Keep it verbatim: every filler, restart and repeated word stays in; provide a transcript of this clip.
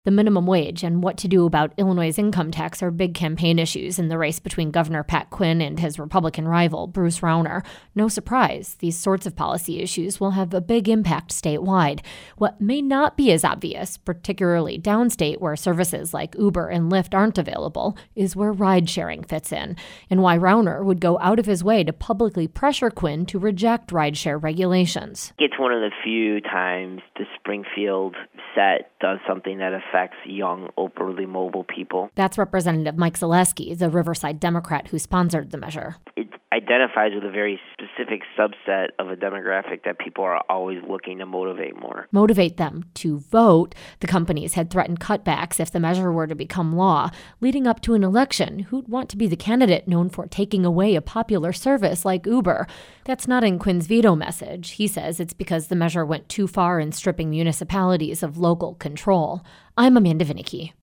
The minimum wage and what to do about Illinois' income tax are big campaign issues in the race between Governor Pat Quinn and his Republican rival, Bruce Rauner. No surprise, these sorts of policy issues will have a big impact statewide. What may not be as obvious, particularly downstate where services like Uber and Lyft aren't available, is where ride-sharing fits in, and why Rauner would go out of his way to publicly pressure Quinn to reject ride-share regulations. It's one of the few times the Springfield set does something that affects young, overly mobile people. That's Representative Mike Zaleski, the Riverside Democrat who sponsored the measure. It identifies with a very specific subset of a demographic that people are always looking to motivate more. Motivate them to vote. The companies had threatened cutbacks if the measure were to become law, leading up to an election. Who'd want to be the candidate known for taking away a popular service like Uber? That's not in Quinn's veto message. He says it's because the measure went too far in stripping municipalities of local control. I'm Amanda Vinicky.